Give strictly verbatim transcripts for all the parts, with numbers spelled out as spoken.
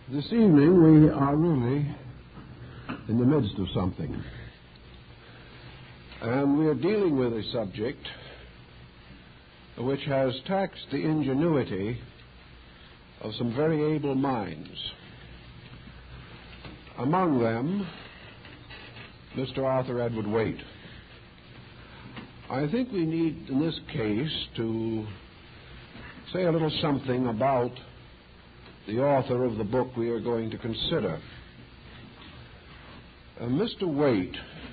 This evening we are really in the midst of something. And we are dealing with a subject which has taxed the ingenuity of some very able minds. Among them, Mister Arthur Edward Waite. I think we need, in this case, to say a little something about the author of the book we are going to consider. Uh, Mister Waite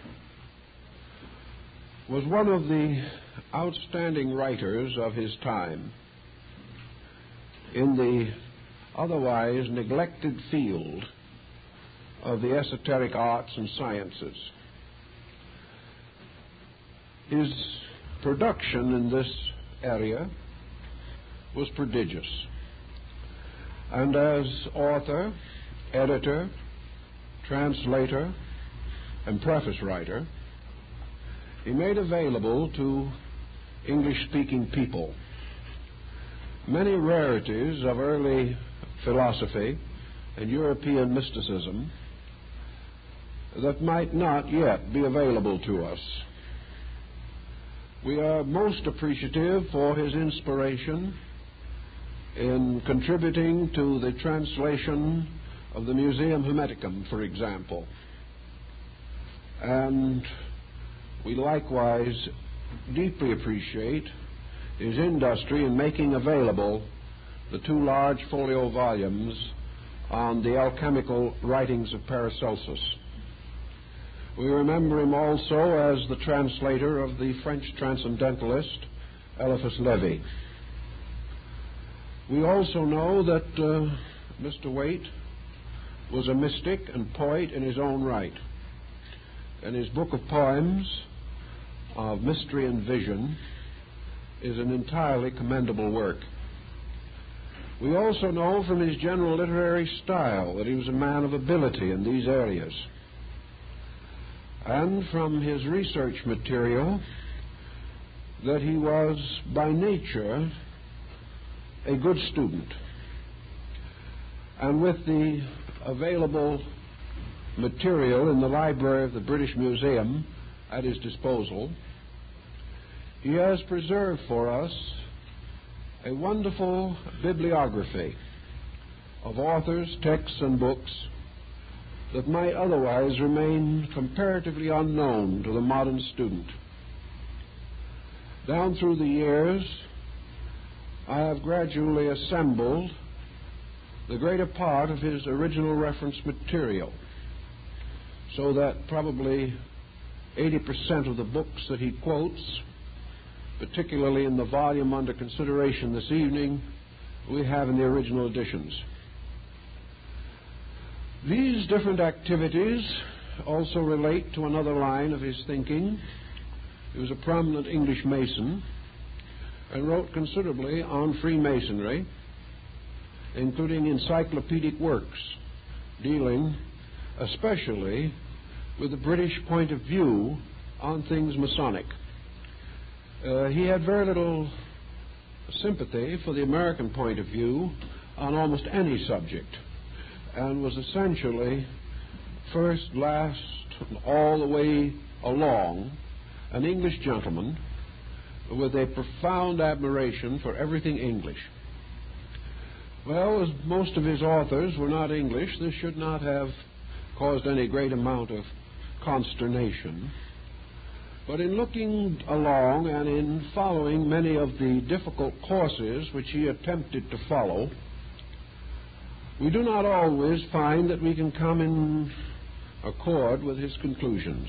was one of the outstanding writers of his time in the otherwise neglected field of the esoteric arts and sciences. His production in this area was prodigious. And as author, editor, translator, and preface writer, he made available to English-speaking people many rarities of early philosophy and European mysticism that might not yet be available to us. We are most appreciative for his inspiration in contributing to the translation of the Museum Hermeticum, for example. And we likewise deeply appreciate his industry in making available the two large folio volumes on the alchemical writings of Paracelsus. We remember him also as the translator of the French transcendentalist Eliphas Levi. We also know that uh, Mister Waite was a mystic and poet in his own right, and his book of poems of Mystery and Vision is an entirely commendable work. We also know from his general literary style that he was a man of ability in these areas, and from his research material that he was by nature a good student. And with the available material in the library of the British Museum at his disposal, he has preserved for us a wonderful bibliography of authors, texts, and books that might otherwise remain comparatively unknown to the modern student. Down through the years, I have gradually assembled the greater part of his original reference material, so that probably eighty percent of the books that he quotes, particularly in the volume under consideration this evening, we have in the original editions. These different activities also relate to another line of his thinking. He was a prominent English Mason and wrote considerably on Freemasonry, including encyclopedic works dealing especially with the British point of view on things Masonic. Uh, he had very little sympathy for the American point of view on almost any subject, and was essentially first, last, all the way along an English gentleman with a profound admiration for everything English. Well, as most of his authors were not English, this should not have caused any great amount of consternation. But in looking along and in following many of the difficult courses which he attempted to follow, we do not always find that we can come in accord with his conclusions.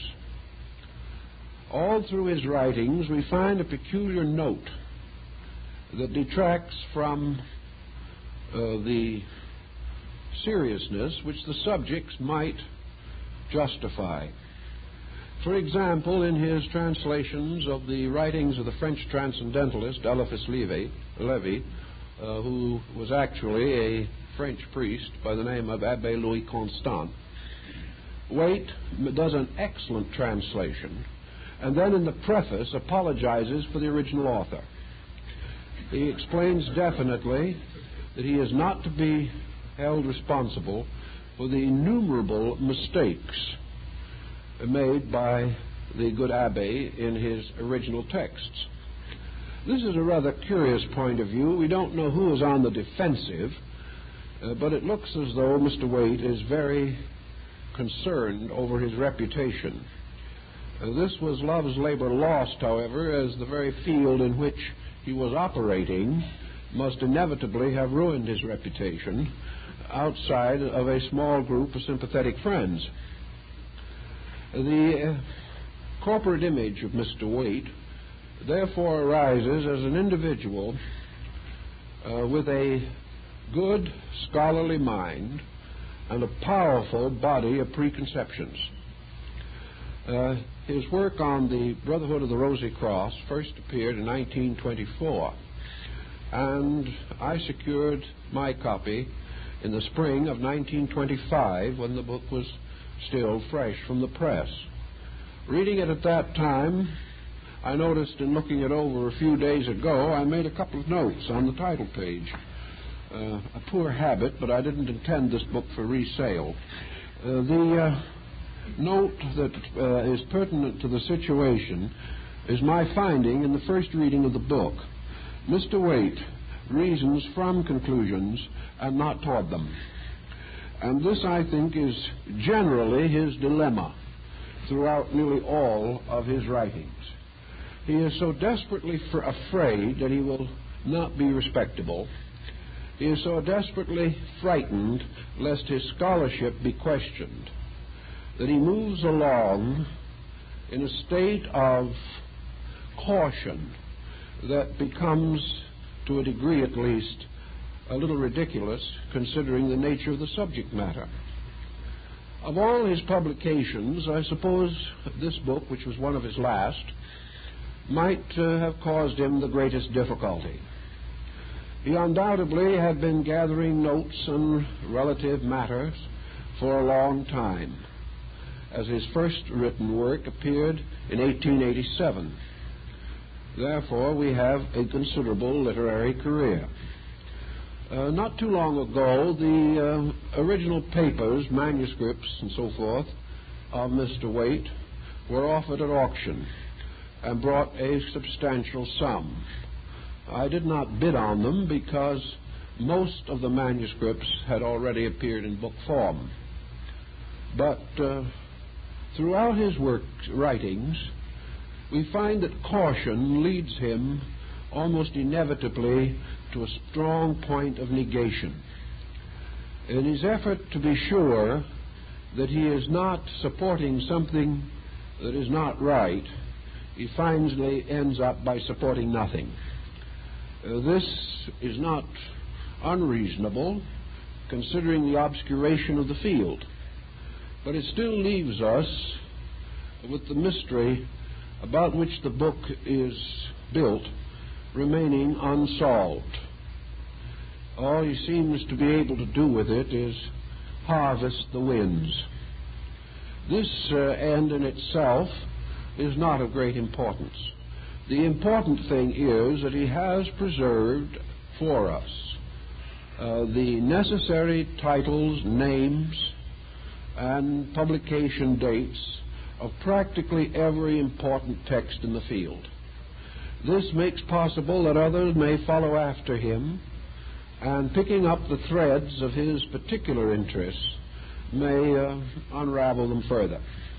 All through his writings, we find a peculiar note that detracts from uh, the seriousness which the subjects might justify. For example, in his translations of the writings of the French transcendentalist Eliphas Levi, Levi uh, who was actually a French priest by the name of Abbé Louis Constant, Waite does an excellent translation, and then in the preface apologizes for the original author. He explains definitely that he is not to be held responsible for the innumerable mistakes made by the good Abbé in his original texts. This is a rather curious point of view. We don't know who is on the defensive, uh, but it looks as though Mister Waite is very concerned over his reputation. Uh, this was love's labor lost, however, as the very field in which he was operating must inevitably have ruined his reputation outside of a small group of sympathetic friends. The uh, corporate image of Mister Waite therefore arises as an individual uh, with a good scholarly mind and a powerful body of preconceptions. Uh, his work on the Brotherhood of the Rosy Cross first appeared in nineteen twenty-four, and I secured my copy in the spring of nineteen twenty-five when the book was still fresh from the press. Reading it at that time, I noticed in looking it over a few days ago, I made a couple of notes on the title page. Uh, a poor habit, but I didn't intend this book for resale. Uh, the uh, note that uh, is pertinent to the situation is my finding in the first reading of the book. Mister Waite reasons from conclusions and not toward them. And this, I think, is generally his dilemma throughout nearly all of his writings. He is so desperately for afraid that he will not be respectable. He is so desperately frightened lest his scholarship be questioned that he moves along in a state of caution that becomes, to a degree at least, a little ridiculous considering the nature of the subject matter. Of all his publications, I suppose this book, which was one of his last, might uh, have caused him the greatest difficulty. He undoubtedly had been gathering notes on relative matters for a long time, as his first written work appeared in eighteen eighty-seven. Therefore, we have a considerable literary career. Uh, not too long ago, the uh, original papers, manuscripts, and so forth of Mister Waite were offered at auction and brought a substantial sum. I did not bid on them because most of the manuscripts had already appeared in book form. But uh, throughout his work writings, we find that caution leads him almost inevitably to a strong point of negation. In his effort to be sure that he is not supporting something that is not right, he finally ends up by supporting nothing. Uh, this is not unreasonable, considering the obscuration of the field, but it still leaves us with the mystery about which the book is built remaining unsolved. All he seems to be able to do with it is harvest the winds. This uh, end in itself is not of great importance. The important thing is that he has preserved for us uh, the necessary titles, names, and publication dates of practically every important text in the field. This makes possible that others may follow after him, and picking up the threads of his particular interests may uh, unravel them further.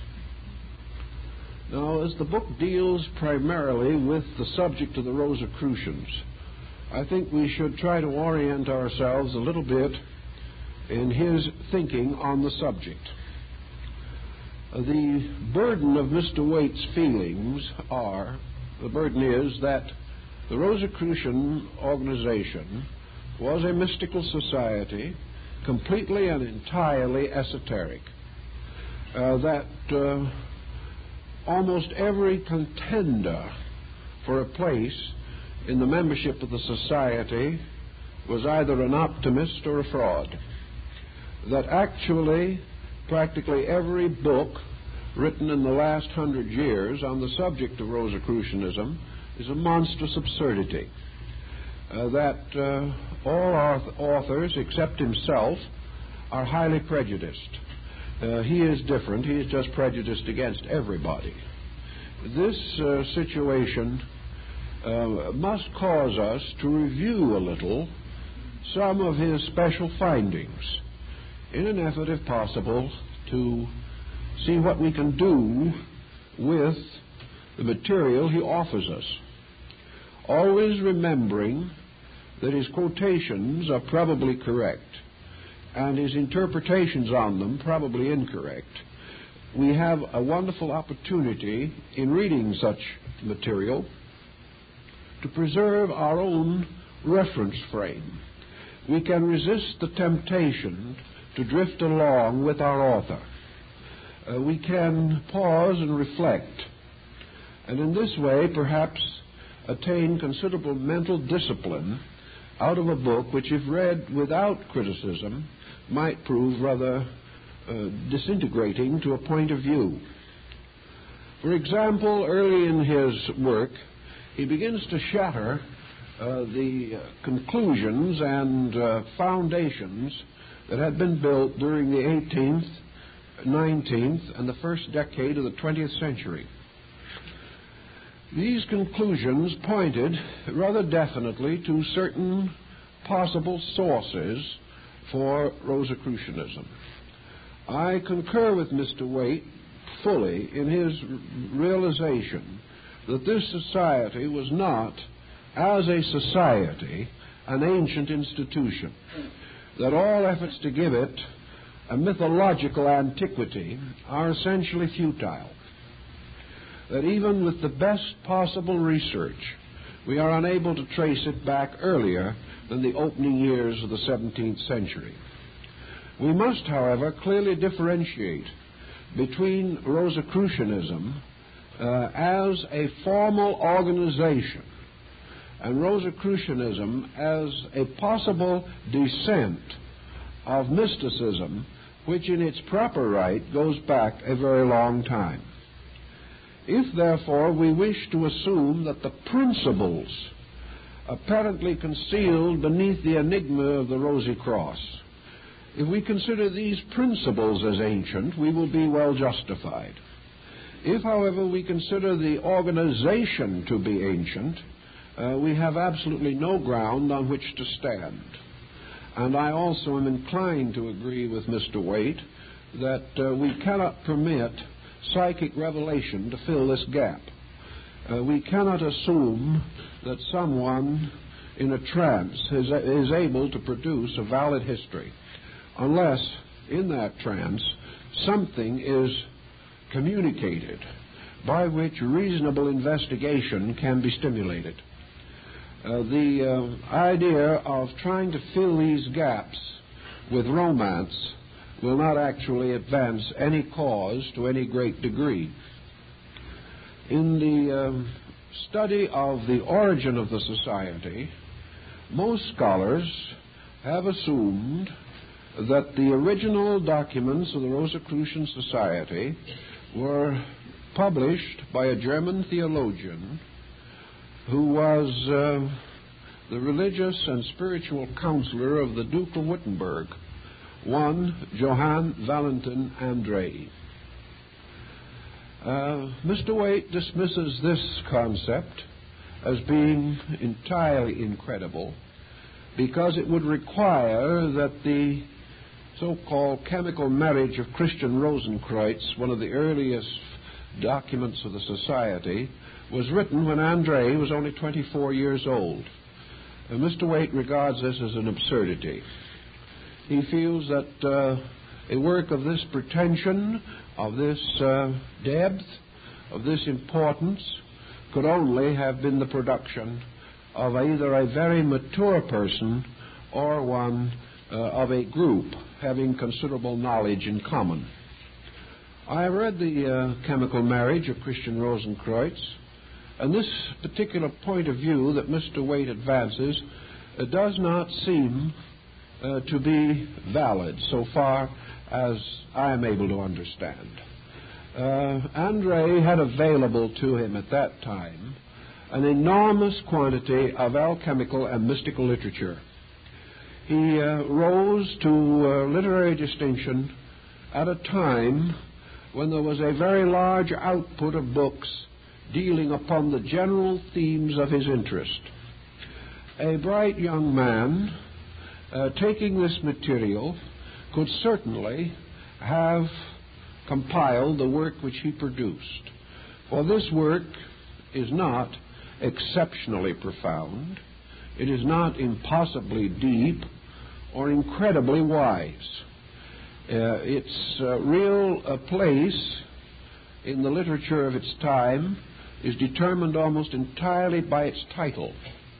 Now, as the book deals primarily with the subject of the Rosicrucians, I think we should try to orient ourselves a little bit in his thinking on the subject. The burden of Mister Waite's feelings are, the burden is that the Rosicrucian organization was a mystical society, completely and entirely esoteric, uh, that uh, almost every contender for a place in the membership of the society was either an optimist or a fraud, that actually practically every book written in the last hundred years on the subject of Rosicrucianism is a monstrous absurdity, uh, that uh, all authors, except himself, are highly prejudiced. Uh, he is different. He is just prejudiced against everybody. This uh, situation uh, must cause us to review a little some of his special findings in an effort, if possible, to see what we can do with the material he offers us, always remembering that his quotations are probably correct and his interpretations on them probably incorrect. We have a wonderful opportunity in reading such material to preserve our own reference frame. We can resist the temptation to drift along with our author. Uh, we can pause and reflect, and in this way perhaps attain considerable mental discipline out of a book which, if read without criticism, might prove rather uh, disintegrating to a point of view. For example, early in his work, he begins to shatter uh, the uh, conclusions and uh, foundations that had been built during the eighteenth, nineteenth, and the first decade of the twentieth century. These conclusions pointed rather definitely to certain possible sources for Rosicrucianism. I concur with Mister Waite fully in his realization that this society was not, as a society, an ancient institution, that all efforts to give it a mythological antiquity are essentially futile, that even with the best possible research, we are unable to trace it back earlier than the opening years of the seventeenth century. We must, however, clearly differentiate between Rosicrucianism uh, as a formal organization and Rosicrucianism as a possible descent of mysticism, which in its proper right goes back a very long time. If, therefore, we wish to assume that the principles apparently concealed beneath the enigma of the Rosy Cross, if we consider these principles as ancient, we will be well justified. If, however, we consider the organization to be ancient, uh, we have absolutely no ground on which to stand. And I also am inclined to agree with Mister Waite that uh, we cannot permit psychic revelation to fill this gap. Uh, we cannot assume that someone in a trance is, is able to produce a valid history unless in that trance something is communicated by which reasonable investigation can be stimulated. Uh, the uh, idea of trying to fill these gaps with romance will not actually advance any cause to any great degree. In the um, study of the origin of the society, most scholars have assumed that the original documents of the Rosicrucian Society were published by a German theologian who was uh, the religious and spiritual counselor of the Duke of Wittenberg, one Johann Valentin Andrei. Uh, Mister Waite dismisses this concept as being entirely incredible because it would require that the so-called chemical marriage of Christian Rosenkreutz, one of the earliest documents of the Society, was written when Andrei was only twenty-four years old. And Mister Waite regards this as an absurdity. He feels that uh, a work of this pretension, of this uh, depth, of this importance, could only have been the production of either a very mature person or one uh, of a group having considerable knowledge in common. I have read the uh, Chemical Marriage of Christian Rosenkreutz, and this particular point of view that Mister Waite advances uh, does not seem uh, to be valid so far as I am able to understand. Uh, Andrei had available to him at that time an enormous quantity of alchemical and mystical literature. He uh, rose to uh, literary distinction at a time when there was a very large output of books dealing upon the general themes of his interest. A bright young man, uh, taking this material, could certainly have compiled the work which he produced. For this work is not exceptionally profound, it is not impossibly deep or incredibly wise. Uh, its uh, real uh, place in the literature of its time is determined almost entirely by its title.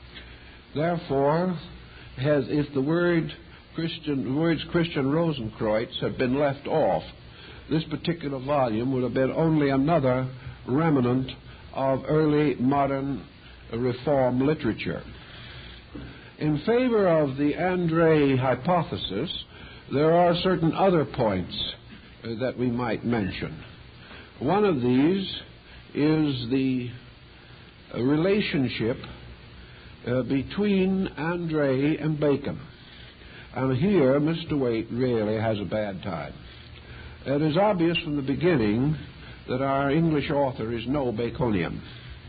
Therefore, has, if the word Christian, words Christian Rosenkreutz had been left off, this particular volume would have been only another remnant of early modern Reform literature. In favor of the André hypothesis, there are certain other points uh, that we might mention. One of these is the uh, relationship uh, between André and Bacon. And here, Mister Waite really has a bad time. It is obvious from the beginning that our English author is no Baconian.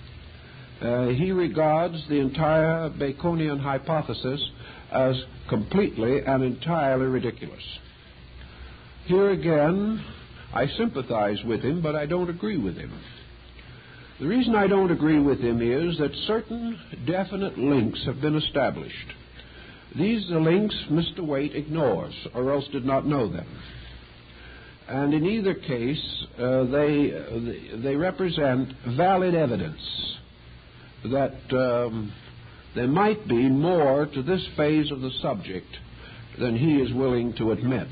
Uh, he regards the entire Baconian hypothesis as completely and entirely ridiculous. Here again, I sympathize with him, but I don't agree with him. The reason I don't agree with him is that certain definite links have been established. These links Mister Waite ignores, or else did not know them. And in either case, uh, they, they represent valid evidence that um, there might be more to this phase of the subject than he is willing to admit.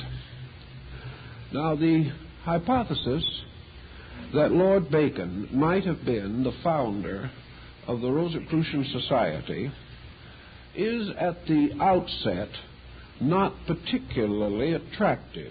Now, the hypothesis that Lord Bacon might have been the founder of the Rosicrucian Society is at the outset not particularly attractive.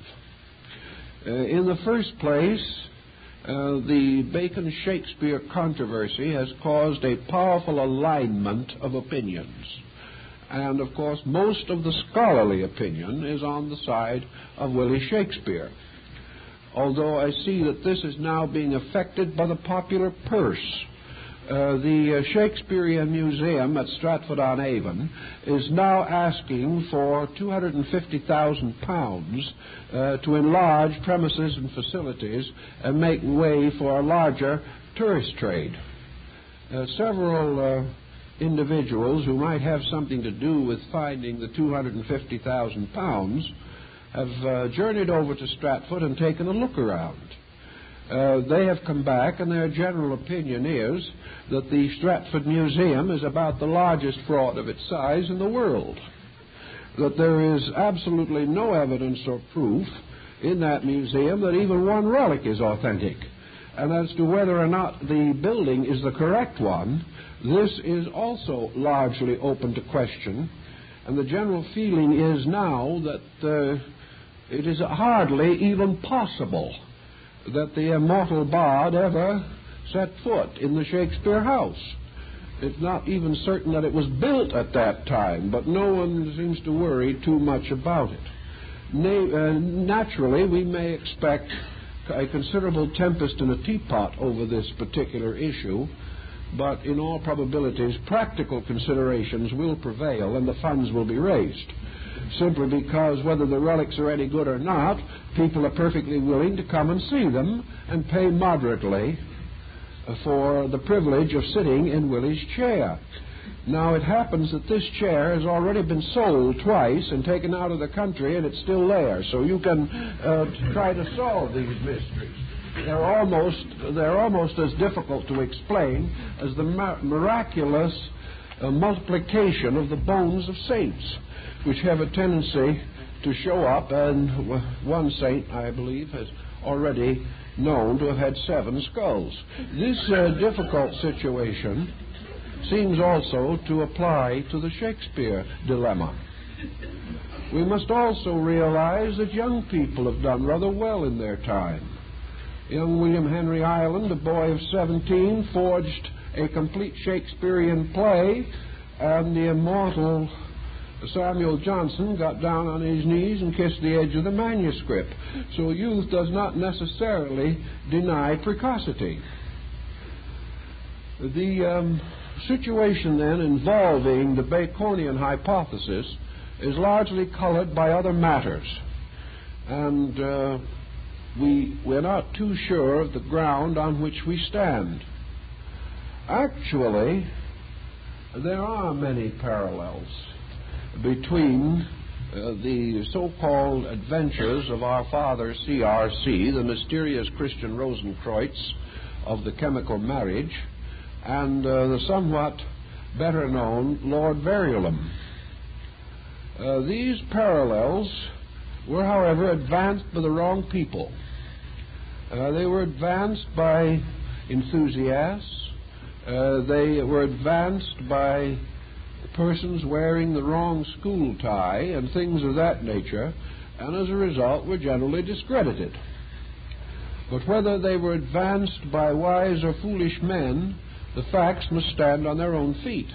Uh, in the first place, uh, the Bacon-Shakespeare controversy has caused a powerful alignment of opinions. And, of course, most of the scholarly opinion is on the side of Willie Shakespeare. Although I see that this is now being affected by the popular purse. Uh, the uh, Shakespearean Museum at Stratford-on-Avon is now asking for two hundred fifty thousand pounds uh, to enlarge premises and facilities and make way for a larger tourist trade. Uh, several uh, individuals who might have something to do with finding the two hundred fifty thousand pounds have uh, journeyed over to Stratford and taken a look around. Uh, they have come back, and their general opinion is that the Stratford Museum is about the largest fraud of its size in the world. That there is absolutely no evidence or proof in that museum that even one relic is authentic. And as to whether or not the building is the correct one, this is also largely open to question. And the general feeling is now that uh, it is hardly even possible that the immortal bard ever set foot in the Shakespeare house. It's not even certain that it was built at that time, but no one seems to worry too much about it. Na- uh, naturally, we may expect a considerable tempest in a teapot over this particular issue, but in all probabilities, practical considerations will prevail and the funds will be raised. Simply because whether the relics are any good or not, people are perfectly willing to come and see them and pay moderately for the privilege of sitting in Willie's chair. Now, it happens that this chair has already been sold twice and taken out of the country, and it's still there. So you can uh, try to solve these mysteries. They're almost, they're almost as difficult to explain as the mi- miraculous uh, multiplication of the bones of saints, which have a tendency to show up, and one saint, I believe, has already known to have had seven skulls. This uh, difficult situation seems also to apply to the Shakespeare dilemma. We must also realize that young people have done rather well in their time. Young William Henry Ireland, a boy of seventeen, forged a complete Shakespearean play, and the immortal Samuel Johnson got down on his knees and kissed the edge of the manuscript. So youth does not necessarily deny precocity. The um, situation then involving the Baconian hypothesis is largely colored by other matters, and uh, we, we're not too sure of the ground on which we stand. Actually, there are many parallels between uh, the so-called adventures of our father C R C, the mysterious Christian Rosenkreutz of the chemical marriage, and uh, the somewhat better known Lord Verulam. Uh, these parallels were, however, advanced by the wrong people. Uh, they were advanced by enthusiasts. Uh, they were advanced by persons wearing the wrong school tie and things of that nature, and as a result were generally discredited. But whether they were advanced by wise or foolish men, the facts must stand on their own feet.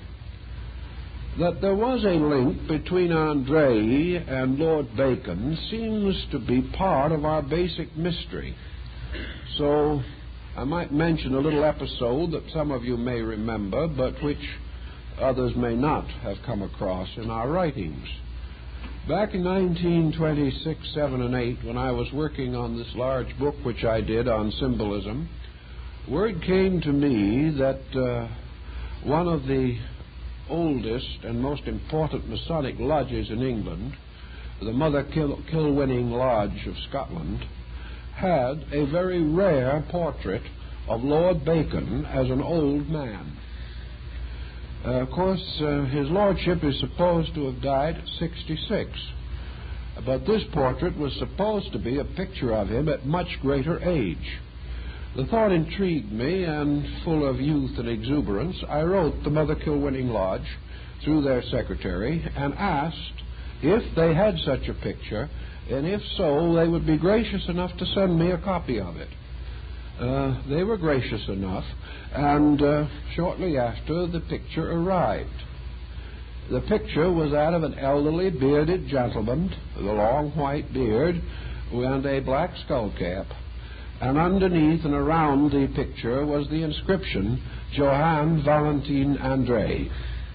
That there was a link between Andre and Lord Bacon seems to be part of our basic mystery. So I might mention a little episode that some of you may remember, but which others may not have come across in our writings. Back in nineteen twenty-six, seven, and eight, when I was working on this large book which I did on symbolism, word came to me that uh, one of the oldest and most important Masonic lodges in England, the Mother Kil- Kilwinning Lodge of Scotland, had a very rare portrait of Lord Bacon as an old man. Uh, of course, uh, his lordship is supposed to have died at sixty-six, but this portrait was supposed to be a picture of him at much greater age. The thought intrigued me, and full of youth and exuberance, I wrote the Mother Kilwinning Lodge through their secretary and asked if they had such a picture, and if so, they would be gracious enough to send me a copy of it. Uh, they were gracious enough, and uh, shortly after, the picture arrived. The picture was that of an elderly, bearded gentleman with a long white beard and a black skull cap. And underneath and around the picture was the inscription, Johann Valentin Andre.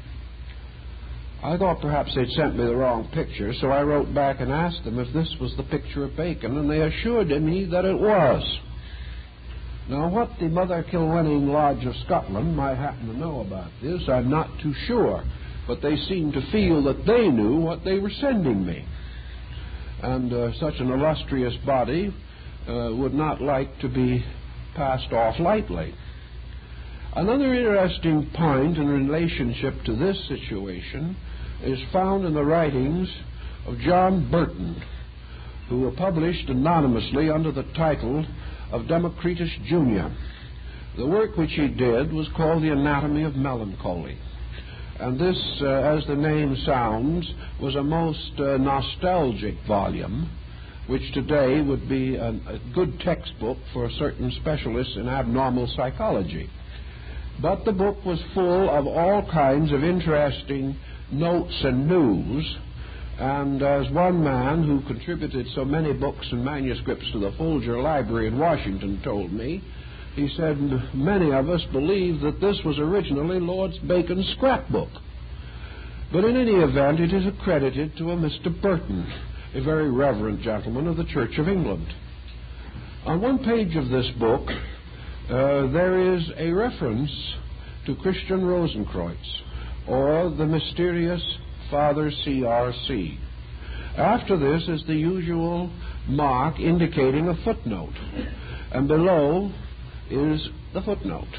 I thought perhaps they'd sent me the wrong picture, so I wrote back and asked them if this was the picture of Bacon, and they assured me that it was. Now, what the Mother Kilwinning Lodge of Scotland might happen to know about this, I'm not too sure, but they seemed to feel that they knew what they were sending me. And uh, such an illustrious body Uh, would not like to be passed off lightly. Another interesting point in relationship to this situation is found in the writings of John Burton, who were published anonymously under the title of Democritus Junior The work which he did was called The Anatomy of Melancholy. And this, uh, as the name sounds, was a most uh, nostalgic volume, which today would be a, a good textbook for certain specialists in abnormal psychology. But the book was full of all kinds of interesting notes and news, and as one man who contributed so many books and manuscripts to the Folger Library in Washington told me, he said, many of us believe that this was originally Lord Bacon's scrapbook. But in any event, it is accredited to a Mister Burton, a very reverend gentleman of the Church of England. On one page of this book, uh, there is a reference to Christian Rosenkreutz, or the mysterious Father C R C. After this is the usual mark indicating a footnote, and below is the footnote.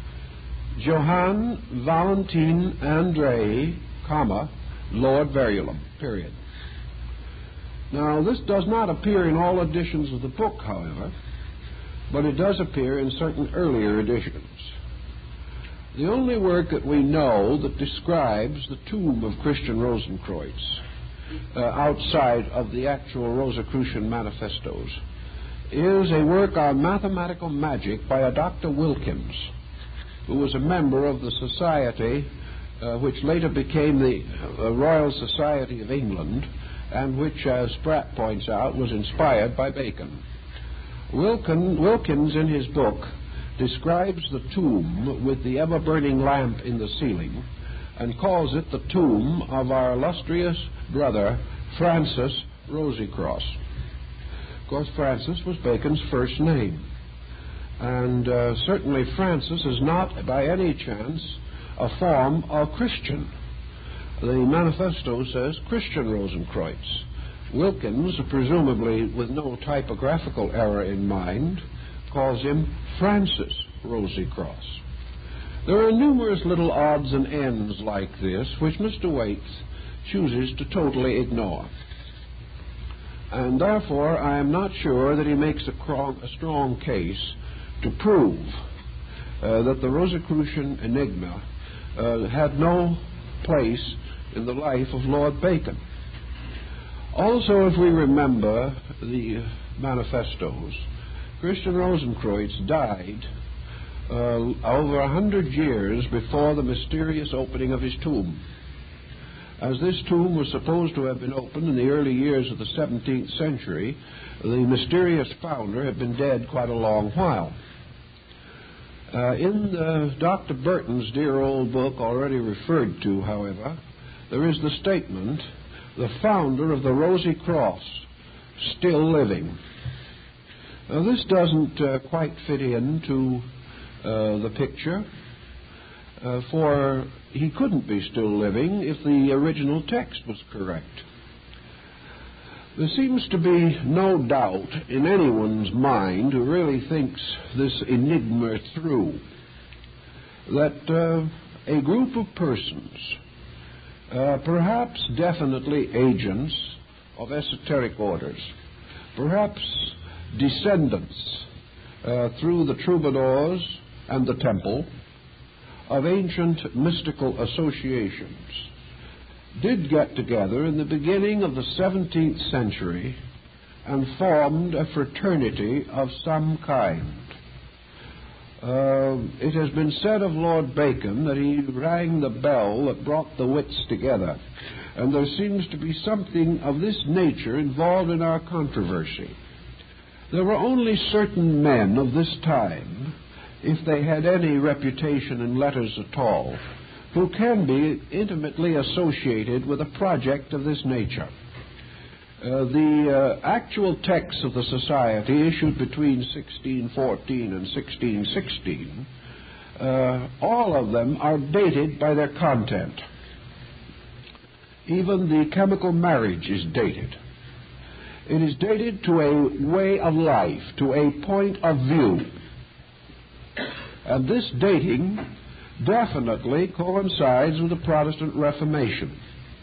Johann Valentin Andre, comma, Lord Verulam, period. Now, this does not appear in all editions of the book, however, but it does appear in certain earlier editions. The only work that we know that describes the tomb of Christian Rosenkreutz, uh, outside of the actual Rosicrucian manifestos, is a work on mathematical magic by a Doctor Wilkins. who was a member of the society uh, which later became the uh, Royal Society of England, and which, as Spratt points out, was inspired by Bacon. Wilkin, Wilkins, in his book, describes the tomb with the ever-burning lamp in the ceiling and calls it the tomb of our illustrious brother Francis Rosycross. Of course, Francis was Bacon's first name, and uh, certainly Francis is not by any chance a form of Christian. The manifesto says Christian Rosenkreutz. Wilkins, presumably with no typographical error in mind, calls him Francis Rosycross. There are numerous little odds and ends like this which Mister Waits chooses to totally ignore. And therefore I am not sure that he makes a, cro- a strong case to prove uh, that the Rosicrucian enigma uh, had no place in the life of Lord Bacon. Also, if we remember the manifestos, Christian Rosenkreutz died uh, over a hundred years before the mysterious opening of his tomb. As this tomb was supposed to have been opened in the early years of the seventeenth century, the mysterious founder had been dead quite a long while. Uh, in uh, Doctor Burton's dear old book already referred to, however, there is the statement, the founder of the Rosy Cross, still living. Now, this doesn't uh, quite fit into uh, the picture, uh, for he couldn't be still living if the original text was correct. There seems to be no doubt in anyone's mind who really thinks this enigma through that uh, a group of persons, uh, perhaps definitely agents of esoteric orders, perhaps descendants uh, through the troubadours and the temple of ancient mystical associations, did get together in the beginning of the seventeenth century and formed a fraternity of some kind. Uh, it has been said of Lord Bacon that he rang the bell that brought the wits together, and there seems to be something of this nature involved in our controversy. There were only certain men of this time, if they had any reputation in letters at all, who can be intimately associated with a project of this nature. Uh, the uh, actual texts of the Society, issued between sixteen fourteen and sixteen sixteen, uh, all of them are dated by their content. Even the chemical marriage is dated. It is dated to a way of life, to a point of view. And this dating definitely coincides with the Protestant Reformation.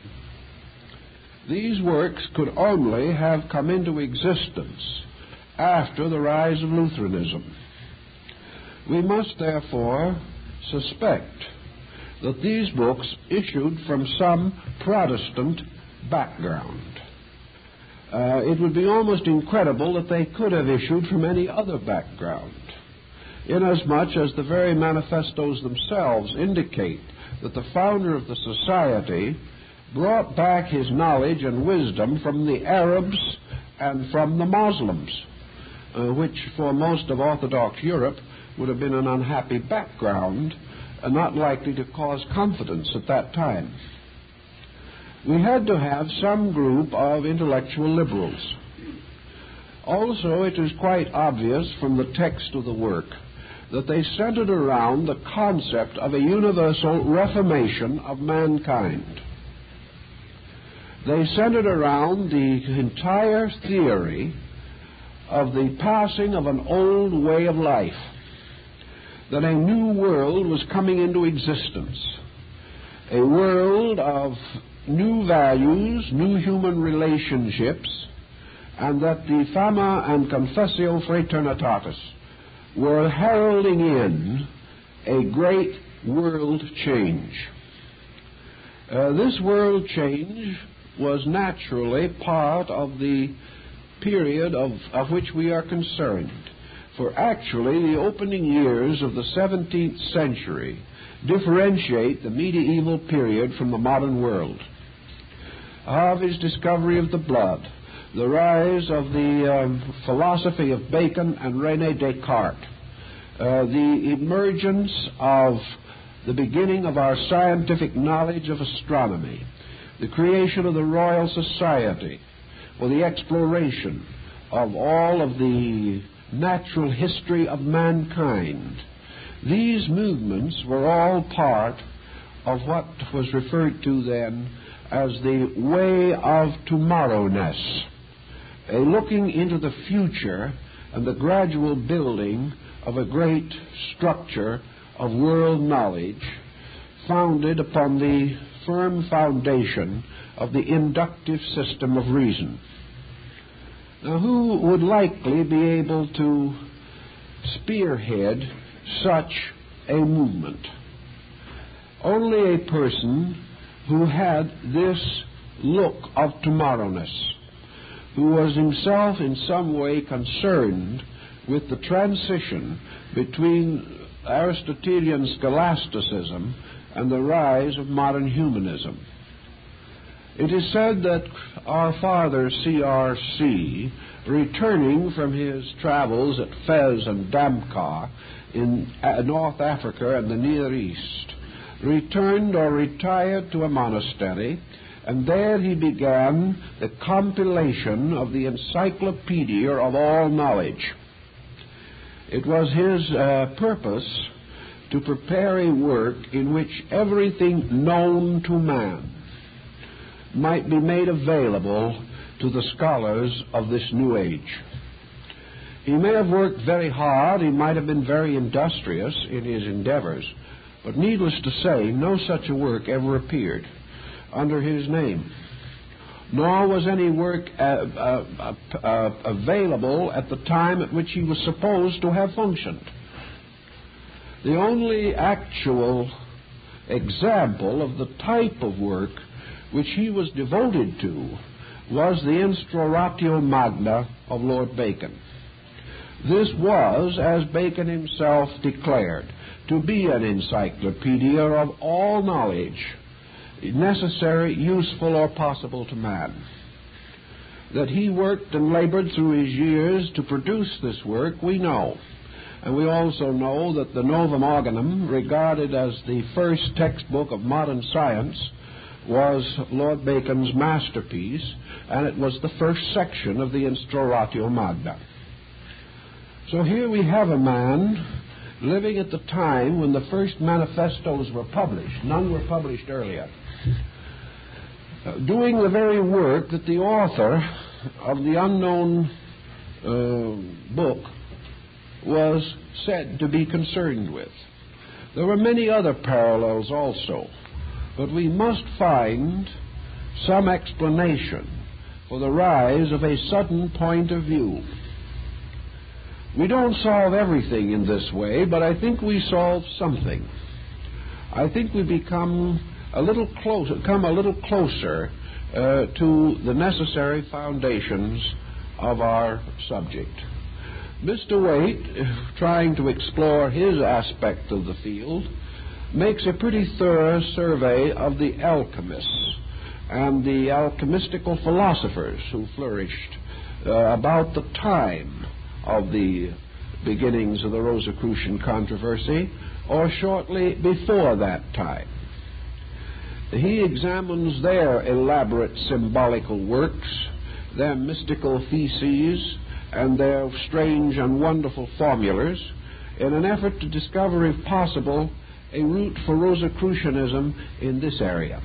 These works could only have come into existence after the rise of Lutheranism. We must therefore suspect that these books issued from some Protestant background. Uh, it would be almost incredible that they could have issued from any other background, inasmuch as the very manifestos themselves indicate that the founder of the Society brought back his knowledge and wisdom from the Arabs and from the Muslims, uh, which for most of Orthodox Europe would have been an unhappy background and not likely to cause confidence at that time. We had to have some group of intellectual liberals. Also, it is quite obvious from the text of the work that they centered around the concept of a universal reformation of mankind. They centered around the entire theory of the passing of an old way of life, that a new world was coming into existence, a world of new values, new human relationships, and that the Fama and Confessio Fraternitatis were heralding in a great world change. Uh, this world change was naturally part of the period of, of which we are concerned. For actually, the opening years of the seventeenth century differentiate the medieval period from the modern world. Harvey's discovery of the blood, the rise of the um, philosophy of Bacon and René Descartes, uh, the emergence of the beginning of our scientific knowledge of astronomy, the creation of the Royal Society, or the exploration of all of the natural history of mankind. These movements were all part of what was referred to then as the way of tomorrowness, a looking into the future and the gradual building of a great structure of world knowledge founded upon the firm foundation of the inductive system of reason. Now, who would likely be able to spearhead such a movement? Only a person who had this look of tomorrowness, who was himself in some way concerned with the transition between Aristotelian scholasticism and the rise of modern humanism. It is said that our father C R C, returning from his travels at Fez and Damcar in North Africa and the Near East, returned or retired to a monastery, and there he began the compilation of the Encyclopedia of All Knowledge. It was his uh, purpose to prepare a work in which everything known to man might be made available to the scholars of this new age. He may have worked very hard, he might have been very industrious in his endeavors, but needless to say, no such a work ever appeared under his name, nor was any work uh, uh, uh, available at the time at which he was supposed to have functioned. The only actual example of the type of work which he was devoted to was the Instauratio Magna of Lord Bacon. This was, as Bacon himself declared, to be an encyclopedia of all knowledge, necessary, useful, or possible to man. That he worked and labored through his years to produce this work, we know. And we also know that the Novum Organum, regarded as the first textbook of modern science, was Lord Bacon's masterpiece, and it was the first section of the Instauratio Magna. So here we have a man living at the time when the first manifestos were published. None were published earlier. Uh, doing the very work that the author of the unknown uh, book was said to be concerned with. There were many other parallels also, but we must find some explanation for the rise of a sudden point of view. We don't solve everything in this way, but I think we solve something. I think we become a little closer, come a little closer uh, to the necessary foundations of our subject. Mister Waite, trying to explore his aspect of the field, makes a pretty thorough survey of the alchemists and the alchemistical philosophers who flourished uh, about the time of the beginnings of the Rosicrucian controversy, or shortly before that time. He examines their elaborate symbolical works, their mystical theses, and their strange and wonderful formulas in an effort to discover, if possible, a route for Rosicrucianism in this area.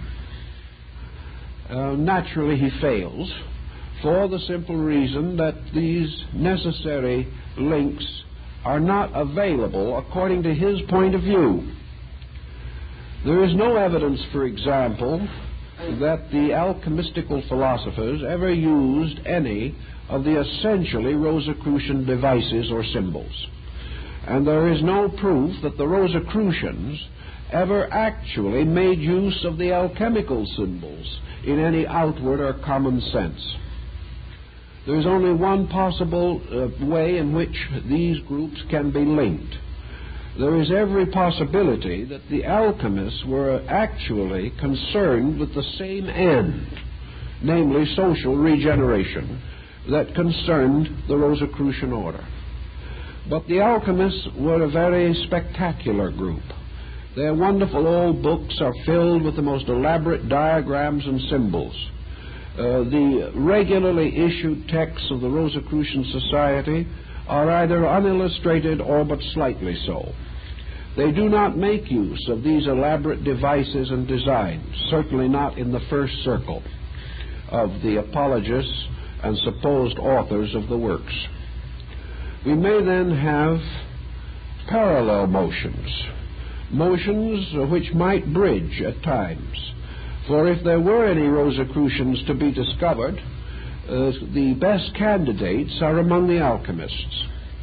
Uh, naturally, he fails, for the simple reason that these necessary links are not available according to his point of view. There is no evidence, for example, that the alchemistical philosophers ever used any of the essentially Rosicrucian devices or symbols. And there is no proof that the Rosicrucians ever actually made use of the alchemical symbols in any outward or common sense. There is only one possible uh, way in which these groups can be linked. There is every possibility that the alchemists were actually concerned with the same end, namely social regeneration, that concerned the Rosicrucian order. But the alchemists were a very spectacular group. Their wonderful old books are filled with the most elaborate diagrams and symbols. Uh, the regularly issued texts of the Rosicrucian Society are either unillustrated or but slightly so. They do not make use of these elaborate devices and designs, certainly not in the first circle of the apologists and supposed authors of the works. We may then have parallel motions, motions which might bridge at times. For if there were any Rosicrucians to be discovered, uh, the best candidates are among the alchemists.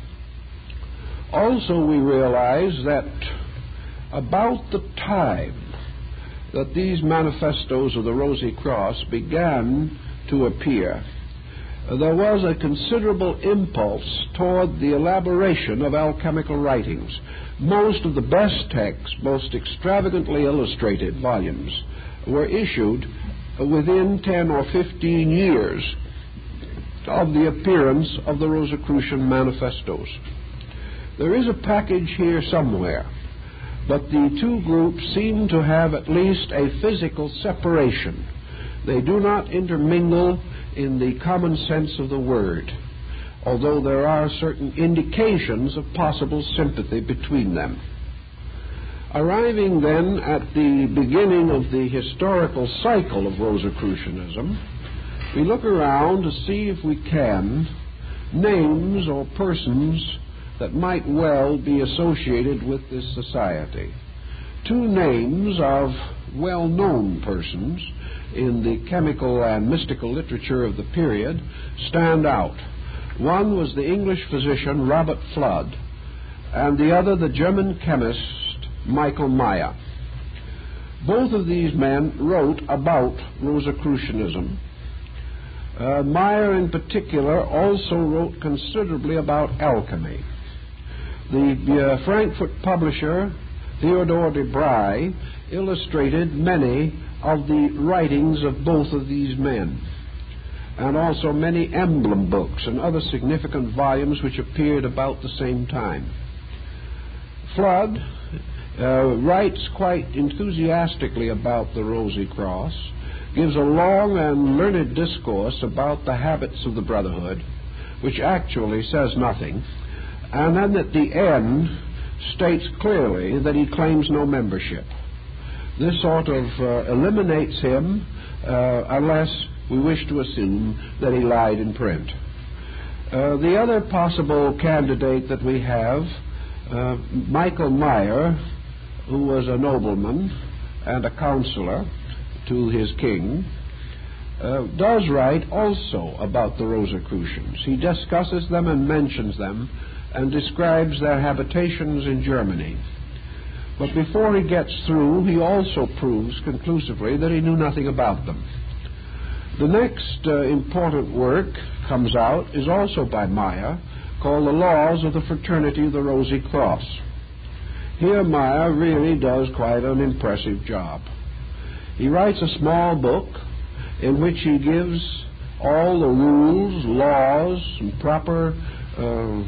Also, we realize that about the time that these manifestos of the Rosy Cross began to appear, uh, there was a considerable impulse toward the elaboration of alchemical writings. Most of the best texts, most extravagantly illustrated volumes, were issued within ten or fifteen years of the appearance of the Rosicrucian manifestos. There is a package here somewhere, but the two groups seem to have at least a physical separation. They do not intermingle in the common sense of the word, although there are certain indications of possible sympathy between them. Arriving then at the beginning of the historical cycle of Rosicrucianism, we look around to see if we can names or persons that might well be associated with this society. Two names of well-known persons in the chemical and mystical literature of the period stand out. One was the English physician Robert Fludd, and the other the German chemist Michael Meyer. Both of these men wrote about Rosicrucianism. Uh, Meyer in particular also wrote considerably about alchemy. The uh, Frankfurt publisher Theodore de Bry illustrated many of the writings of both of these men, and also many emblem books and other significant volumes which appeared about the same time. Fludd uh, writes quite enthusiastically about the Rosy Cross, gives a long and learned discourse about the habits of the Brotherhood, which actually says nothing, and then at the end states clearly that he claims no membership. This sort of uh, eliminates him uh, unless we wish to assume that he lied in print. Uh, the other possible candidate that we have, uh, Michael Meyer, who was a nobleman and a counselor to his king, uh, does write also about the Rosicrucians. He discusses them and mentions them and describes their habitations in Germany. But before he gets through, he also proves conclusively that he knew nothing about them. The next uh, important work comes out is also by Meyer, called The Laws of the Fraternity of the Rosy Cross. Here Meyer really does quite an impressive job. He writes a small book in which he gives all the rules, laws, and proper uh,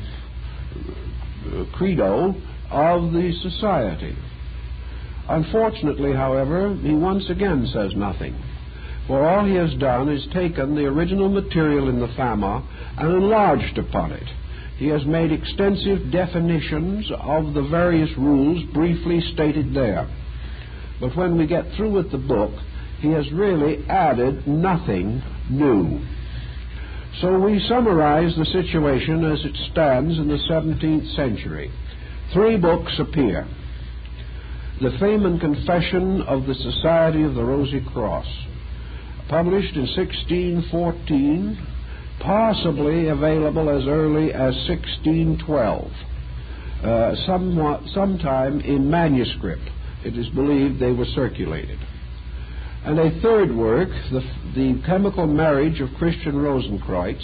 credo of the society. Unfortunately, however, he once again says nothing, for all he has done is taken the original material in the Fama and enlarged upon it. He has made extensive definitions of the various rules briefly stated there. But when we get through with the book, he has really added nothing new. So we summarize the situation as it stands in the seventeenth century. Three books appear. The Fame and Confession of the Society of the Rosy Cross, published in sixteen fourteen, possibly available as early as sixteen twelve, uh, somewhat, sometime in manuscript. It is believed they were circulated. And a third work, the, the Chemical Marriage of Christian Rosenkreutz,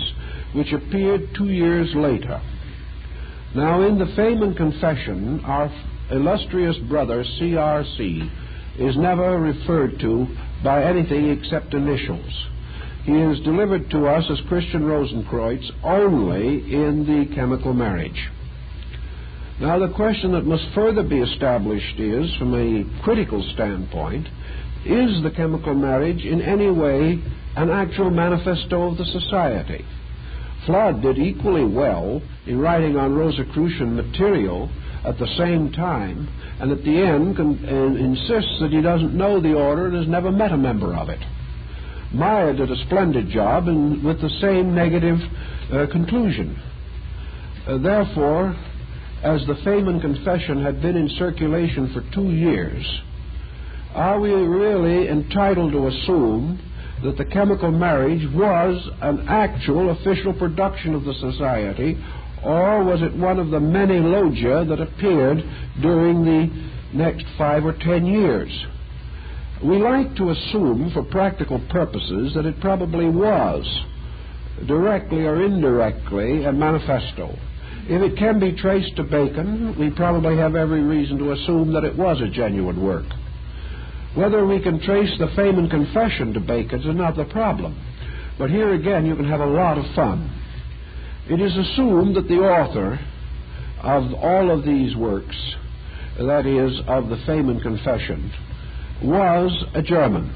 which appeared two years later. Now, in the Feynman Confession, our illustrious brother C R C is never referred to by anything except initials. He is delivered to us as Christian Rosenkreutz only in the chemical marriage. Now, the question that must further be established is, from a critical standpoint, is the chemical marriage in any way an actual manifesto of the society? Flood did equally well in writing on Rosicrucian material at the same time, and at the end con- and insists that he doesn't know the order and has never met a member of it. Meyer did a splendid job in, with the same negative uh, conclusion. Uh, therefore, as the Feynman Confession had been in circulation for two years, are we really entitled to assume that the chemical marriage was an actual official production of the society, or was it one of the many logia that appeared during the next five or ten years? We like to assume, for practical purposes, that it probably was, directly or indirectly, a manifesto. If it can be traced to Bacon, we probably have every reason to assume that it was a genuine work. Whether we can trace the Feynman Confession to Bacon is another problem. But here again, you can have a lot of fun. It is assumed that the author of all of these works, that is, of the Feynman Confession, was a German.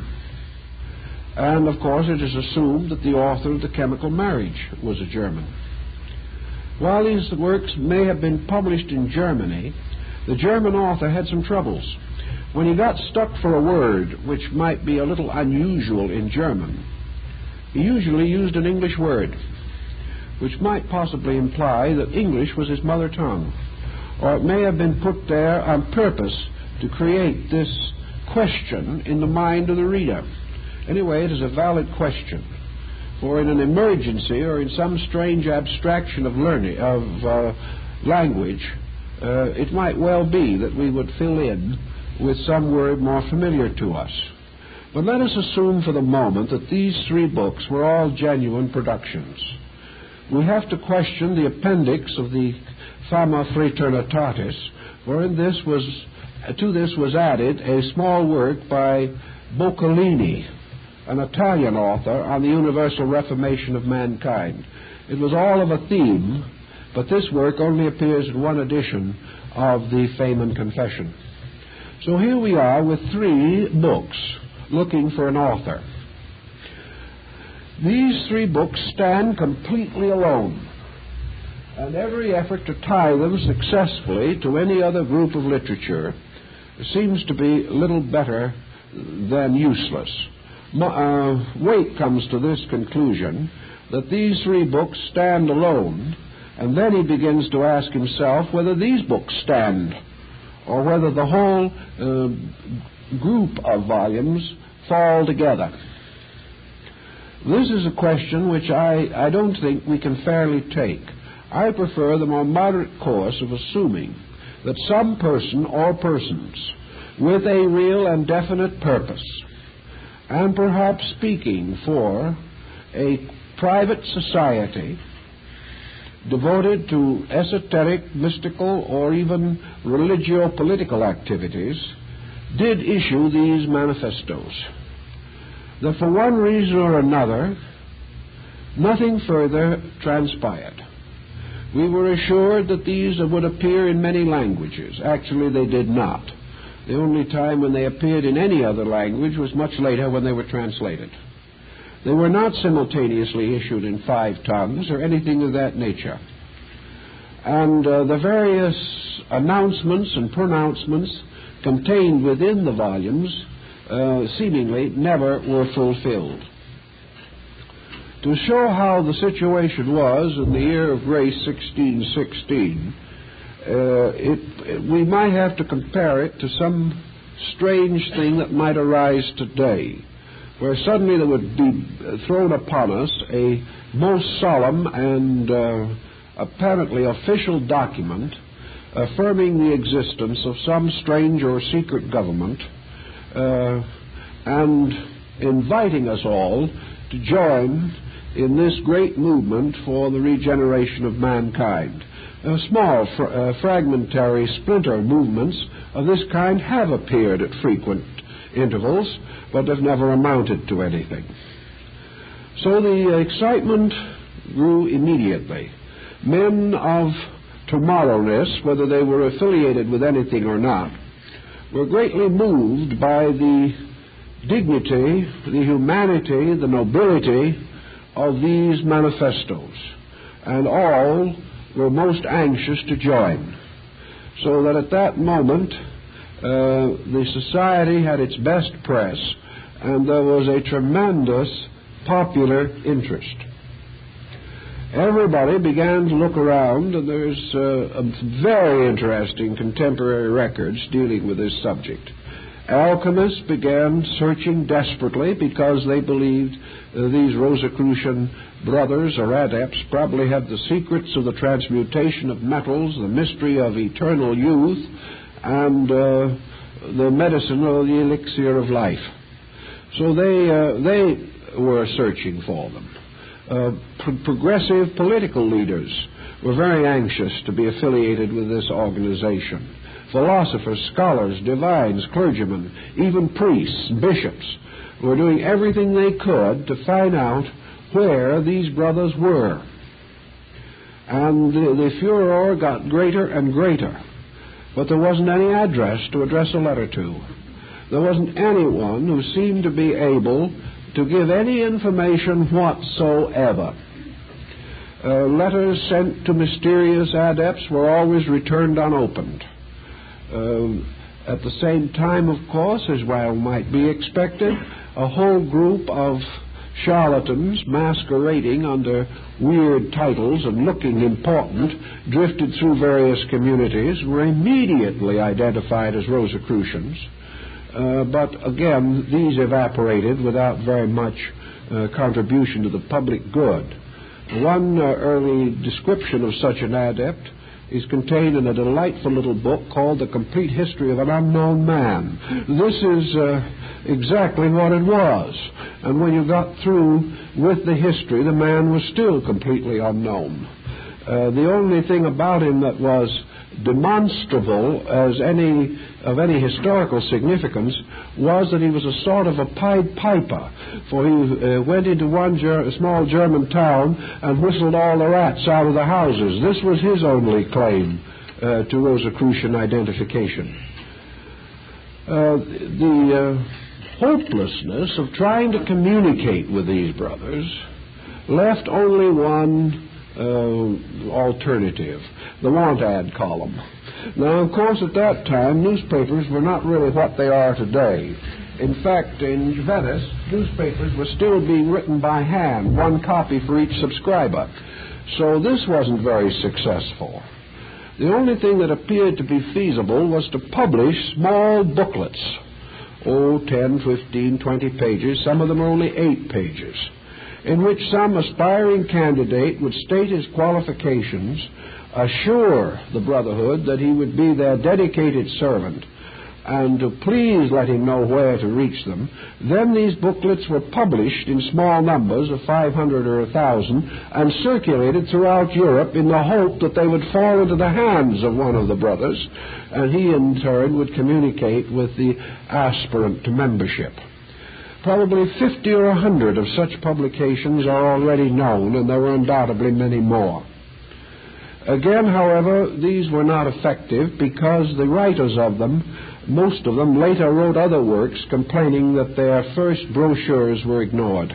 And, of course, it is assumed that the author of the chemical marriage was a German. While these works may have been published in Germany, the German author had some troubles. When he got stuck for a word which might be a little unusual in German, he usually used an English word, which might possibly imply that English was his mother tongue, or it may have been put there on purpose to create this question in the mind of the reader. Anyway, it is a valid question, for in an emergency or in some strange abstraction of learning of uh, language, uh, it might well be that we would fill in with some word more familiar to us. But let us assume for the moment that these three books were all genuine productions. We have to question the appendix of the Fama Fraternitatis, wherein this was, to this was added a small work by Boccolini, an Italian author, on the universal reformation of mankind. It was all of a theme, but this work only appears in one edition of the Feynman Confession. So here we are with three books looking for an author. These three books stand completely alone, and every effort to tie them successfully to any other group of literature seems to be little better than useless. Uh, Waite comes to this conclusion, that these three books stand alone, and then he begins to ask himself whether these books stand, or whether the whole uh, group of volumes fall together. This is a question which I, I don't think we can fairly take. I prefer the more moderate course of assuming that some person or persons with a real and definite purpose, and perhaps speaking for a private society devoted to esoteric, mystical, or even religio-political activities, did issue these manifestos. That for one reason or another, nothing further transpired. We were assured that these would appear in many languages. Actually, they did not. The only time when they appeared in any other language was much later, when they were translated. They were not simultaneously issued in five tongues or anything of that nature. And uh, the various announcements and pronouncements contained within the volumes uh, seemingly never were fulfilled. To show how the situation was in the year of grace sixteen sixteen, uh, it, it, we might have to compare it to some strange thing that might arise today, where suddenly there would be thrown upon us a most solemn and uh, apparently official document affirming the existence of some strange or secret government uh, and inviting us all to join in this great movement for the regeneration of mankind. Uh, small fr- uh, fragmentary splinter movements of this kind have appeared at frequent intervals, but have never amounted to anything. So the excitement grew immediately. Men of tomorrowness, whether they were affiliated with anything or not, were greatly moved by the dignity, the humanity, the nobility of these manifestos, and all were most anxious to join. So that at that moment, uh, the society had its best press, and there was a tremendous popular interest. Everybody began to look around, and there's uh, a very interesting contemporary records dealing with this subject. Alchemists began searching desperately because they believed uh, these Rosicrucian brothers or adepts probably had the secrets of the transmutation of metals, the mystery of eternal youth, and uh, the medicine or the elixir of life. So they, uh, they were searching for them. Uh, pro- progressive political leaders were very anxious to be affiliated with this organization. Philosophers, scholars, divines, clergymen, even priests, bishops were doing everything they could to find out where these brothers were. And the, the furor got greater and greater, but there wasn't any address to address a letter to. There wasn't anyone who seemed to be able to give any information whatsoever. Uh, letters sent to mysterious adepts were always returned unopened. Uh, at the same time, of course, as well might be expected, a whole group of charlatans masquerading under weird titles and looking important drifted through various communities, were immediately identified as Rosicrucians. Uh, but again, these evaporated without very much uh, contribution to the public good. One uh, early description of such an adept is contained in a delightful little book called The Complete History of an Unknown Man. This is uh, exactly what it was. And when you got through with the history, the man was still completely unknown. Uh, the only thing about him that was demonstrable as any of any historical significance was that he was a sort of a Pied Piper, for he uh, went into one ger- small German town and whistled all the rats out of the houses. This was his only claim uh, to Rosicrucian identification. Uh, the uh, hopelessness of trying to communicate with these brothers left only one Uh, alternative, the want ad column. Now, of course, at that time, newspapers were not really what they are today. In fact, in Venice, newspapers were still being written by hand, one copy for each subscriber. So this wasn't very successful. The only thing that appeared to be feasible was to publish small booklets, oh, ten, fifteen, twenty pages, some of them only eight pages, in which some aspiring candidate would state his qualifications, assure the Brotherhood that he would be their dedicated servant, and to please let him know where to reach them. Then these booklets were published in small numbers of five hundred or one thousand and circulated throughout Europe in the hope that they would fall into the hands of one of the brothers, and he in turn would communicate with the aspirant to membership. Probably fifty or a hundred of such publications are already known, and there were undoubtedly many more. Again, however, these were not effective because the writers of them, most of them, later wrote other works complaining that their first brochures were ignored.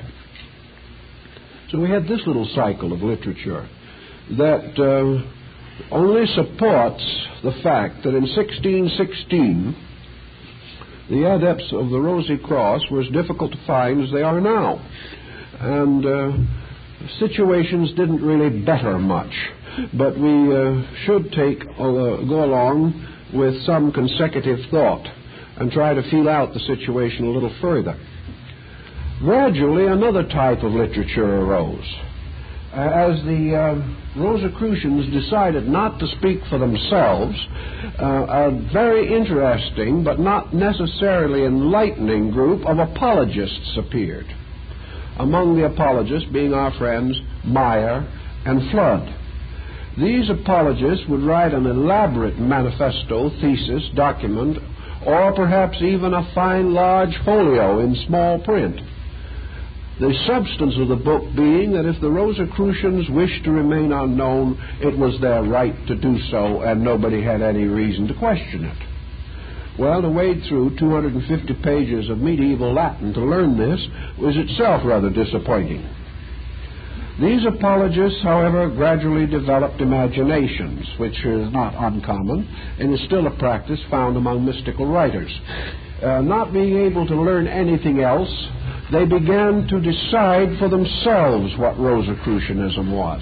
So we had this little cycle of literature that uh, only supports the fact that in sixteen sixteen, the adepts of the Rosy Cross were as difficult to find as they are now. And uh, situations didn't really better much. But we uh, should take uh, go along with some consecutive thought and try to feel out the situation a little further. Gradually, another type of literature arose. As the uh, Rosicrucians decided not to speak for themselves, uh, a very interesting but not necessarily enlightening group of apologists appeared. among the apologists being our friends Meyer and Flood. These apologists would write an elaborate manifesto, thesis, document, or perhaps even a fine large folio in small print. The substance of the book being that if the Rosicrucians wished to remain unknown, it was their right to do so, and nobody had any reason to question it. Well, to wade through two hundred fifty pages of medieval Latin to learn this was itself rather disappointing. These apologists, however, gradually developed imaginations, which is not uncommon and is still a practice found among mystical writers. Uh, not being able to learn anything else, they began to decide for themselves what Rosicrucianism was.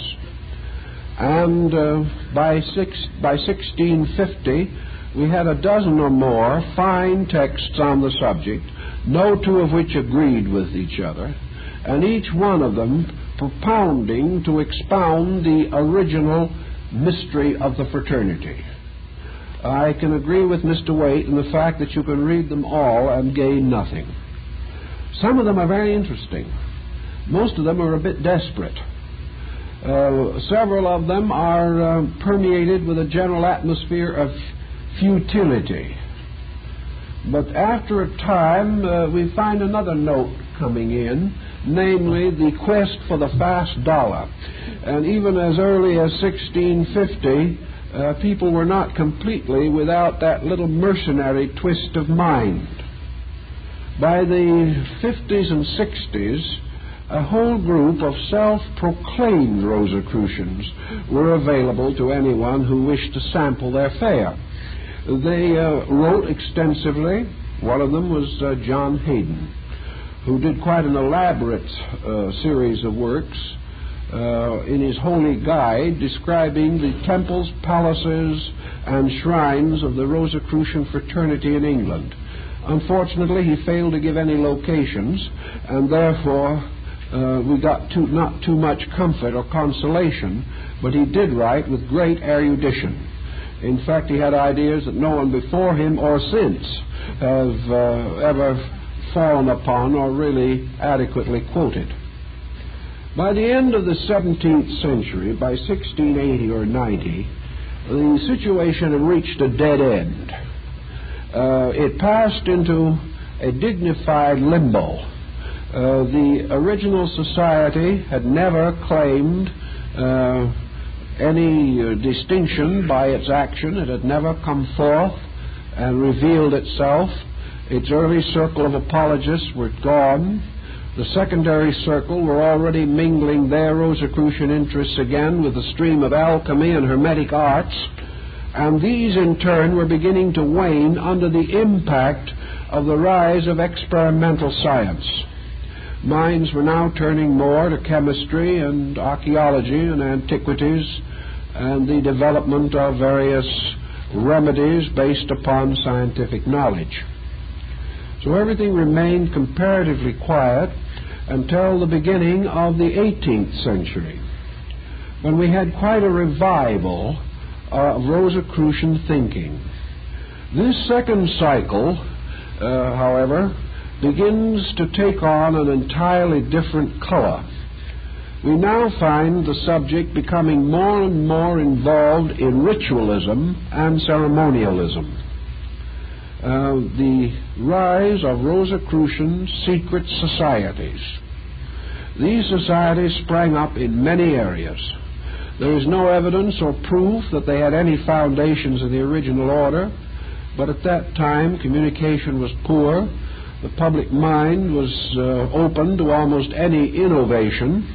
And uh, by, six, by sixteen fifty, we had a dozen or more fine texts on the subject, no two of which agreed with each other, and each one of them propounding to expound the original mystery of the fraternity. I can agree with Mister Waite in the fact that you can read them all and gain nothing. Some of them are very interesting. Most of them are a bit desperate. Uh, several of them are uh, permeated with a general atmosphere of futility. But after a time, uh, we find another note coming in, namely the quest for the fast dollar. And even as early as sixteen fifty, uh, people were not completely without that little mercenary twist of mind. By the fifties and sixties, a whole group of self-proclaimed Rosicrucians were available to anyone who wished to sample their fare. They uh, wrote extensively. One of them was uh, John Hayden, who did quite an elaborate uh, series of works uh, in his Holy Guide describing the temples, palaces, and shrines of the Rosicrucian fraternity in England. Unfortunately, he failed to give any locations, and therefore uh, we got too, not too much comfort or consolation, but he did write with great erudition. In fact, he had ideas that no one before him or since have uh, ever fallen upon or really adequately quoted. By the end of the seventeenth century, by sixteen eighty or ninety, the situation had reached a dead end. Uh, it passed into a dignified limbo. Uh, the original society had never claimed uh, any uh, distinction by its action. It had never come forth and revealed itself. Its early circle of apologists were gone. The secondary circle were already mingling their Rosicrucian interests again with the stream of alchemy and hermetic arts, and these in turn were beginning to wane under the impact of the rise of experimental science. Minds were now turning more to chemistry and archaeology and antiquities and the development of various remedies based upon scientific knowledge. So everything remained comparatively quiet until the beginning of the eighteenth century, when we had quite a revival of Rosicrucian thinking. This second cycle, uh, however, begins to take on an entirely different color. We now find the subject becoming more and more involved in ritualism and ceremonialism. Uh, the rise of Rosicrucian secret societies. These societies sprang up in many areas. There is no evidence or proof that they had any foundations in the original order, but at that time communication was poor. The public mind was uh, open to almost any innovation,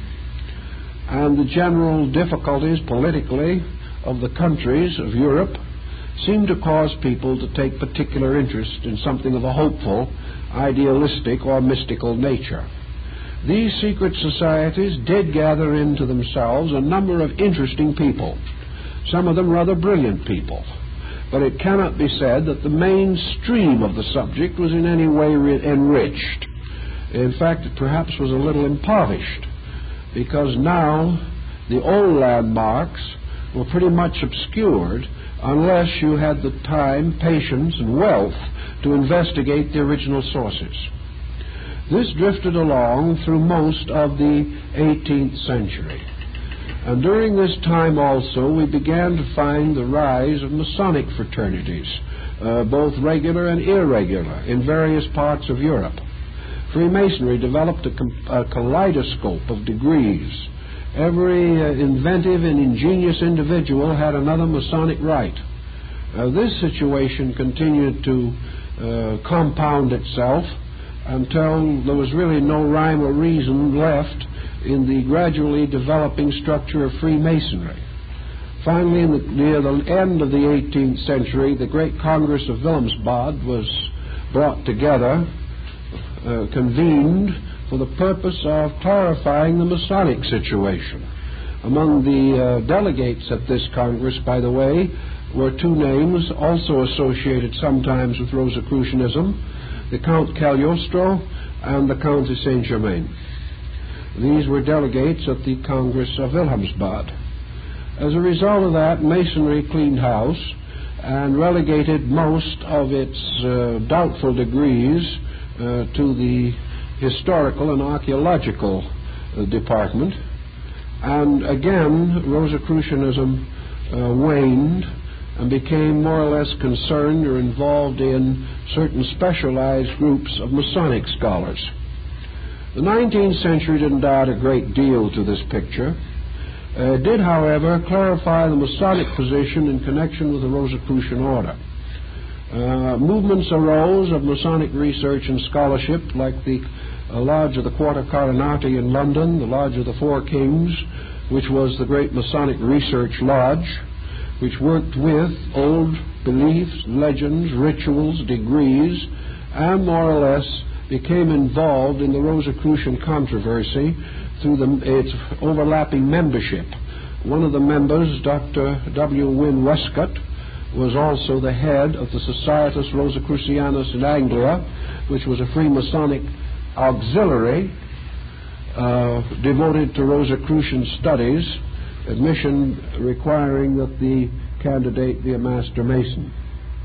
and the general difficulties politically of the countries of Europe seemed to cause people to take particular interest in something of a hopeful, idealistic, or mystical nature. These secret societies did gather into themselves a number of interesting people, some of them rather brilliant people, but it cannot be said that the mainstream of the subject was in any way re- enriched. In fact, it perhaps was a little impoverished, because now the old landmarks were pretty much obscured unless you had the time, patience, and wealth to investigate the original sources. This drifted along through most of the eighteenth century. And during this time also we began to find the rise of Masonic fraternities, uh, both regular and irregular, in various parts of Europe. Freemasonry developed a, com- a kaleidoscope of degrees. Every uh, inventive and ingenious individual had another Masonic rite. Uh, this situation continued to uh, compound itself until there was really no rhyme or reason left in the gradually developing structure of Freemasonry. Finally, in the, near the end of the eighteenth century, the great Congress of Wilhelmsbad was brought together, uh, convened for the purpose of clarifying the Masonic situation. Among the uh, delegates at this Congress, by the way, were two names also associated sometimes with Rosicrucianism, the Count Cagliostro and the Count de Saint-Germain. These were delegates at the Congress of Wilhelmsbad. As a result of that, Masonry cleaned house and relegated most of its uh, doubtful degrees uh, to the historical and archaeological uh, department. And again, Rosicrucianism uh, waned and became more or less concerned or involved in certain specialized groups of Masonic scholars. The nineteenth century didn't add a great deal to this picture. Uh, it did, however, clarify the Masonic position in connection with the Rosicrucian order. Uh, movements arose of Masonic research and scholarship, like the uh, Lodge of the Quarta Coronati in London, the Lodge of the Four Kings, which was the great Masonic research lodge, which worked with old beliefs, legends, rituals, degrees, and more or less became involved in the Rosicrucian controversy through the, its overlapping membership. One of the members, Doctor W. Wynne Westcott, was also the head of the Societas Rosicrucianus in Anglia, which was a Freemasonic auxiliary uh, devoted to Rosicrucian studies, admission requiring that the candidate be a Master Mason.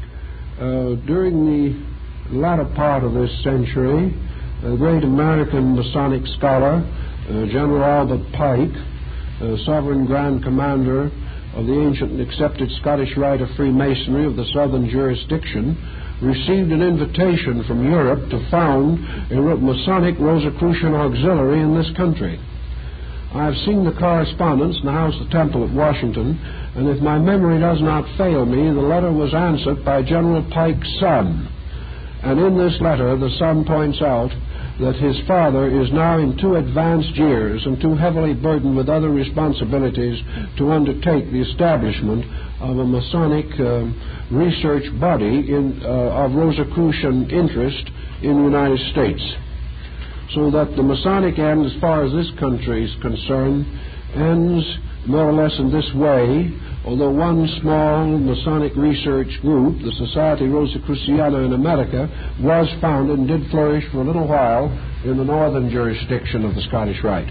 Uh, during the latter part of this century, a great American Masonic scholar, uh, General Albert Pike, uh, Sovereign Grand Commander of the ancient and accepted Scottish Rite of Freemasonry of the Southern Jurisdiction, received an invitation from Europe to found a Masonic Rosicrucian auxiliary in this country. I have seen the correspondence in the House of Temple at Washington, and if my memory does not fail me, the letter was answered by General Pike's son. And in this letter, the son points out that his father is now in too advanced years and too heavily burdened with other responsibilities to undertake the establishment of a Masonic uh, research body in, uh, of Rosicrucian interest in the United States. So that the Masonic end, as far as this country is concerned, ends more or less in this way. Although one small Masonic research group, the Society Rosicruciana in America, was founded and did flourish for a little while in the northern jurisdiction of the Scottish Rite.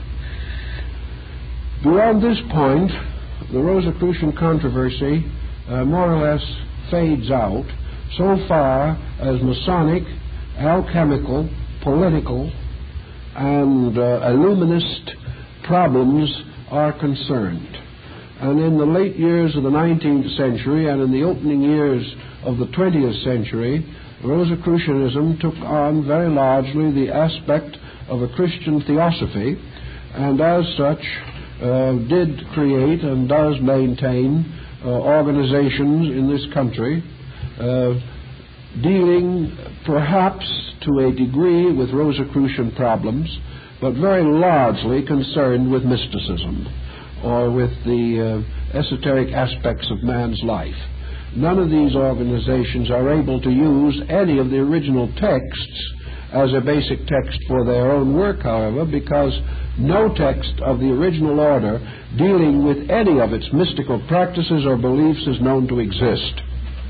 Beyond this point, the Rosicrucian controversy uh, more or less fades out so far as Masonic, alchemical, political, and uh, illuminist problems are concerned. And in the late years of the nineteenth century and in the opening years of the twentieth century, Rosicrucianism took on very largely the aspect of a Christian theosophy, and as such uh, did create and does maintain uh, organizations in this country uh, dealing perhaps to a degree with Rosicrucian problems, but very largely concerned with mysticism or with the uh, esoteric aspects of man's life. None of these organizations are able to use any of the original texts as a basic text for their own work, however, because no text of the original order dealing with any of its mystical practices or beliefs is known to exist.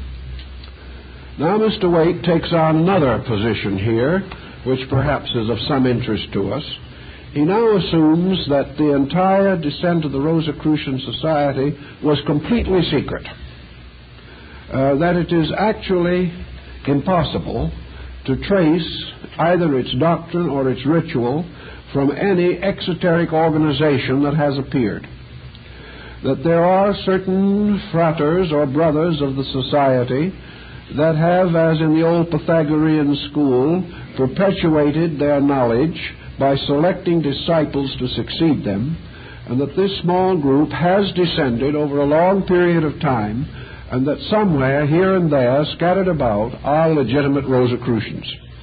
Now Mister Waite takes on another position here, which perhaps is of some interest to us. He now assumes that the entire descent of the Rosicrucian Society was completely secret, uh, that it is actually impossible to trace either its doctrine or its ritual, from any exoteric organization that has appeared. That there are certain fraters or brothers of the society that have, as in the old Pythagorean school, perpetuated their knowledge by selecting disciples to succeed them, and that this small group has descended over a long period of time, and that somewhere, here and there, scattered about, are legitimate Rosicrucians.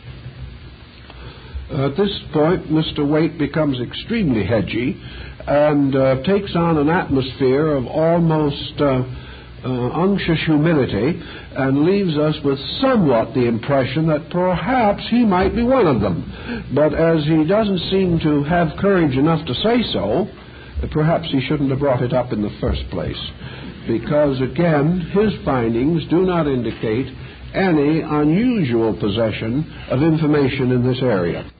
At this point, Mister Waite becomes extremely hedgy and uh, takes on an atmosphere of almost uh, uh, unctuous humility, and leaves us with somewhat the impression that perhaps he might be one of them. But as he doesn't seem to have courage enough to say so, perhaps he shouldn't have brought it up in the first place, because, again, his findings do not indicate any unusual possession of information in this area.